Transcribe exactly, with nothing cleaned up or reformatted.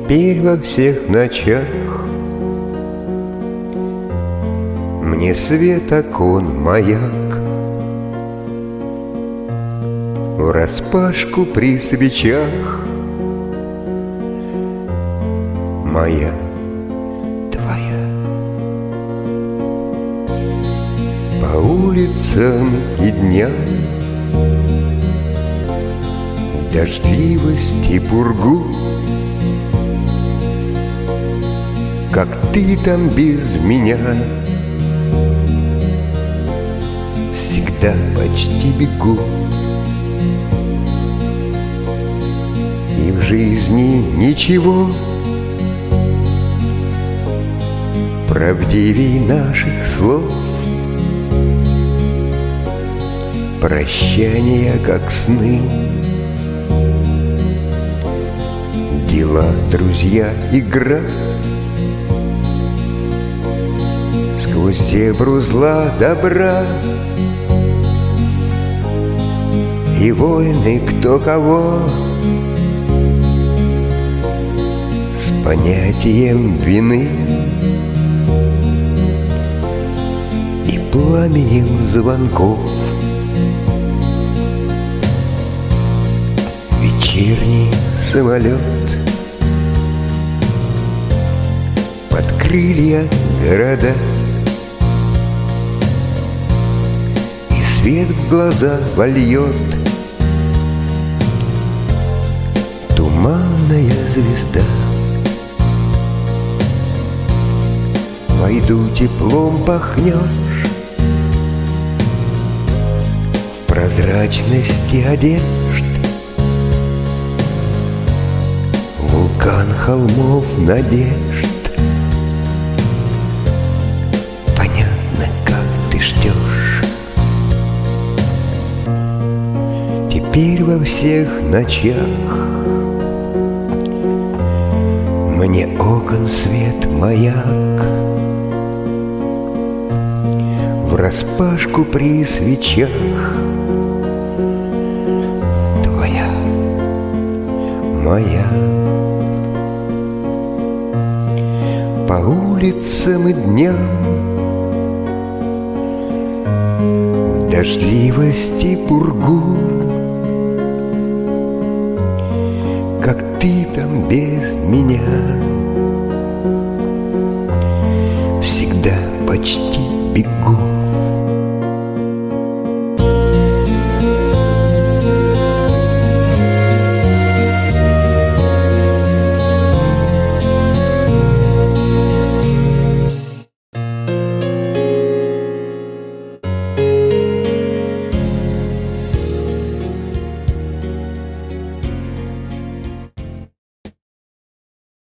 Теперь во всех ночах мне свет окон маяк, враспашку при свечах моя, твоя. По улицам и дням дождливость и пургу, как ты там без меня, всегда почти бегу. И в жизни ничего правдивей наших слов. Прощания, как сны, дела, друзья, игра. Сквозь зебру зла добра и войны кто кого, с понятием вины и пламенем звонков. Вечерний самолет под крылья города, и свет в глаза вольет туманная звезда. Войду, теплом пахнешь, в прозрачности одежд, вулкан холмов надежд. Понятно, как ты ждешь. Теперь во всех ночах мне окон свет маяк, враспашку при свечах твоя, моя. По улицам и дням дождливость и пургу, как ты там без меня, всегда почти бегу.